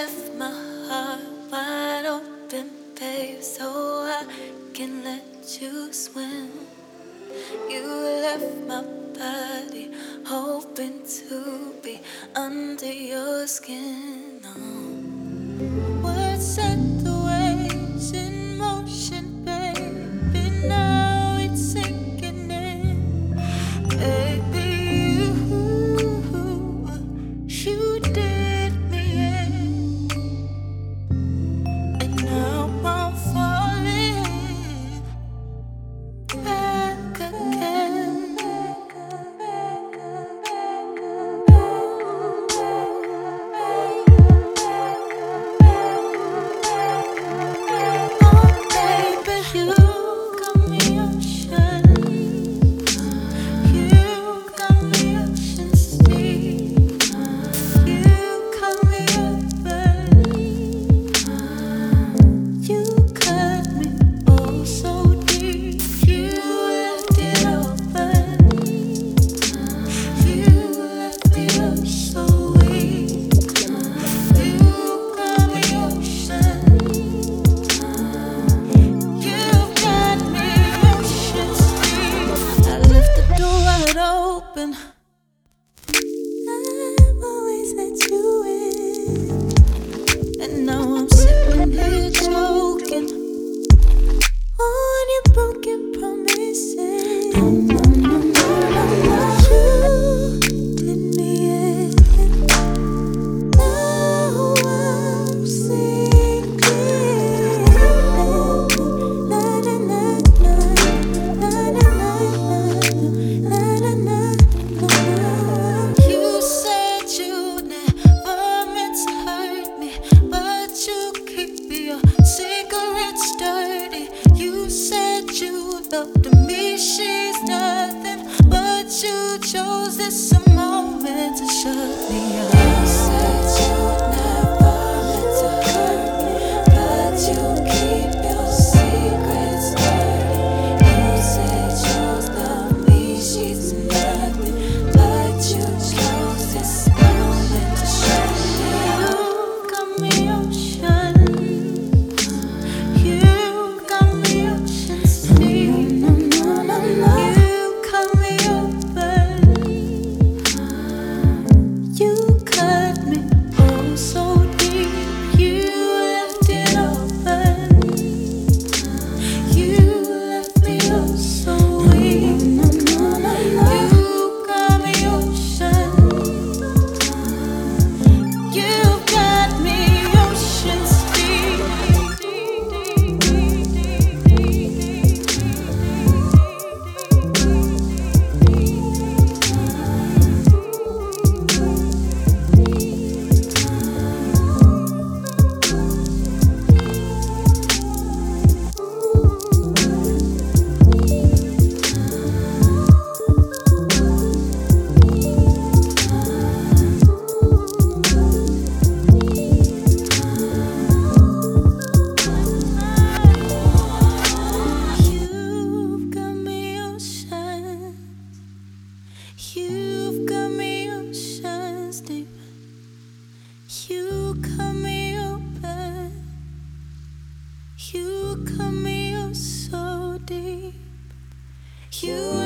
left my heart wide open, babe, so I can let you swim. You left my body hoping to be under your skin. Oh, words set the waves in motion, baby. Now it's sinking in, baby. You did me in, and now I'm falling back again. Oh, baby, you got me ocean. You got me ocean deep. You cut me open. You cut me oh so deep. You left it open. You left me oh so weak. You got me ocean. You got me ocean deep. I left the door wide open. I've always let you in, and now I'm sitting here choking on your broken promises. No, no, no, no, no, no. You did me in. Now I'm sinking. Na na na na, na na na na, na na. You said you never meant to hurt me, but you keep your secrets dirty. You said you loved me, she's nothing, but you chose this moment to shut me up. You said you never meant to hurt me, but you keep your secrets dirty. You said you love me, she's nothing, but you chose this moment to shut me up. You got me ocean. You got me ocean deep. No, no, no, no. You cut me open. You cut me oh so deep. You left it open. You left me oh so weak. No, no, no, no. You got me ocean. You got me ocean You've got me ocean. You've got me oceans deep. You cut me open. You cut me oh so deep. You